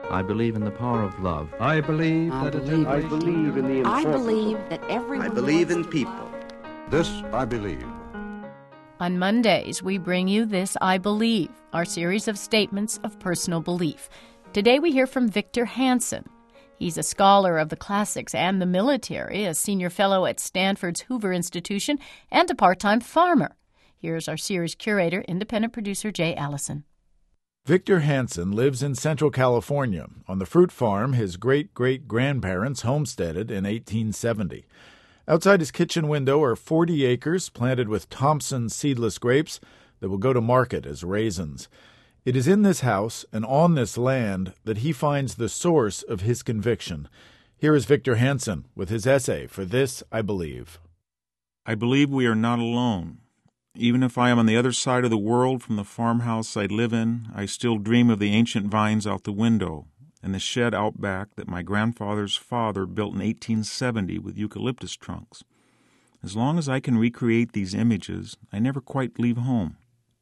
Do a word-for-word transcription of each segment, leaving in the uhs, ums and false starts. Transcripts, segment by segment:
I believe in the power of love. I believe I that it believe is... I believe in the I importance believe of... that everyone I believe in wants to people. find- This I believe. On Mondays, we bring you This I Believe, our series of statements of personal belief. Today we hear from Victor Hanson. He's a scholar of the classics and the military, a senior fellow at Stanford's Hoover Institution, and a part-time farmer. Here's our series curator, independent producer Jay Allison. Victor Hanson lives in Central California on the fruit farm his great-great-grandparents homesteaded in eighteen seventy. Outside his kitchen window are forty acres planted with Thompson seedless grapes that will go to market as raisins. It is in this house and on this land that he finds the source of his conviction. Here is Victor Hanson with his essay for This I Believe. I believe we are not alone. Even if I am on the other side of the world from the farmhouse I live in, I still dream of the ancient vines out the window and the shed out back that my grandfather's father built in eighteen seventy with eucalyptus trunks. As long as I can recreate these images, I never quite leave home.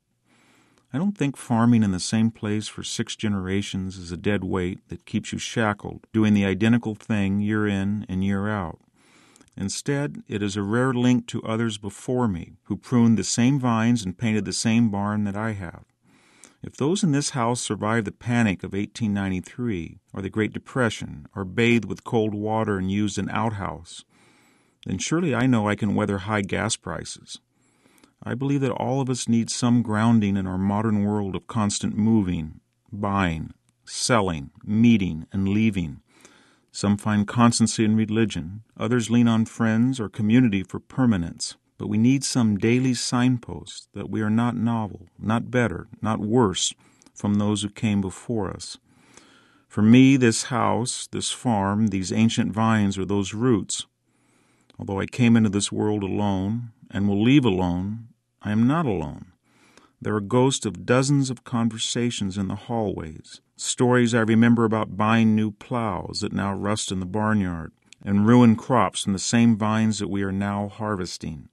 I don't think farming in the same place for six generations is a dead weight that keeps you shackled, doing the identical thing year in and year out. Instead, it is a rare link to others before me who pruned the same vines and painted the same barn that I have. If those in this house survived the panic of eighteen ninety-three or the Great Depression or bathed with cold water and used an outhouse, then surely I know I can weather high gas prices. I believe that all of us need some grounding in our modern world of constant moving, buying, selling, meeting, and leaving. Some find constancy in religion, others lean on friends or community for permanence. But we need some daily signpost that we are not novel, not better, not worse from those who came before us. For me, this house, this farm, these ancient vines are those roots. Although I came into this world alone and will leave alone, I am not alone. There are ghosts of dozens of conversations in the hallways, stories I remember about buying new plows that now rust in the barnyard, and ruined crops from the same vines that we are now harvesting.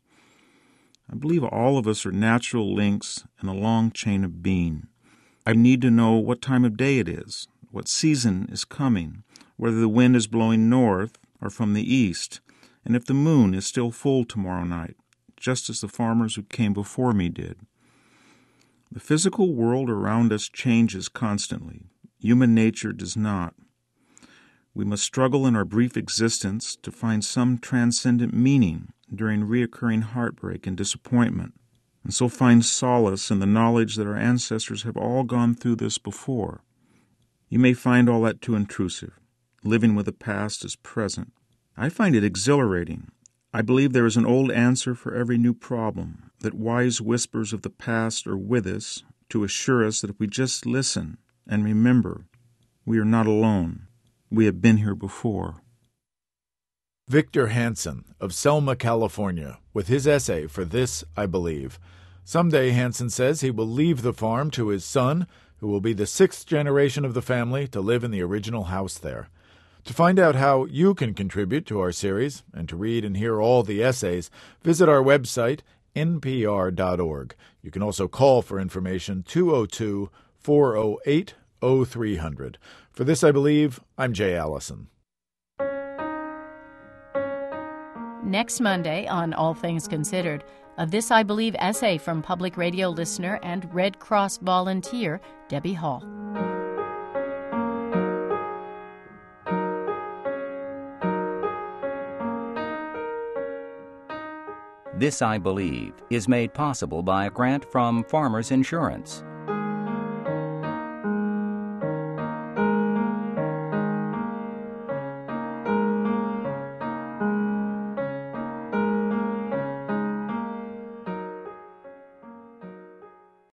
I believe all of us are natural links in a long chain of being. I need to know what time of day it is, what season is coming, whether the wind is blowing north or from the east, and if the moon is still full tomorrow night, just as the farmers who came before me did. The physical world around us changes constantly. Human nature does not. We must struggle in our brief existence to find some transcendent meaning during reoccurring heartbreak and disappointment, and so find solace in the knowledge that our ancestors have all gone through this before. You may find all that too intrusive, living with the past as present. I find it exhilarating. I believe there is an old answer for every new problem, that wise whispers of the past are with us to assure us that if we just listen and remember, we are not alone. We have been here before. Victor Hanson of Selma, California, with his essay for This I Believe. Someday, Hanson says, he will leave the farm to his son, who will be the sixth generation of the family to live in the original house there. To find out how you can contribute to our series and to read and hear all the essays, visit our website, n p r dot org. You can also call for information two oh two, four oh eight, oh three hundred. For This I Believe, I'm Jay Allison. Next Monday on All Things Considered, a This I Believe essay from public radio listener and Red Cross volunteer Debbie Hall. This I Believe is made possible by a grant from Farmers Insurance.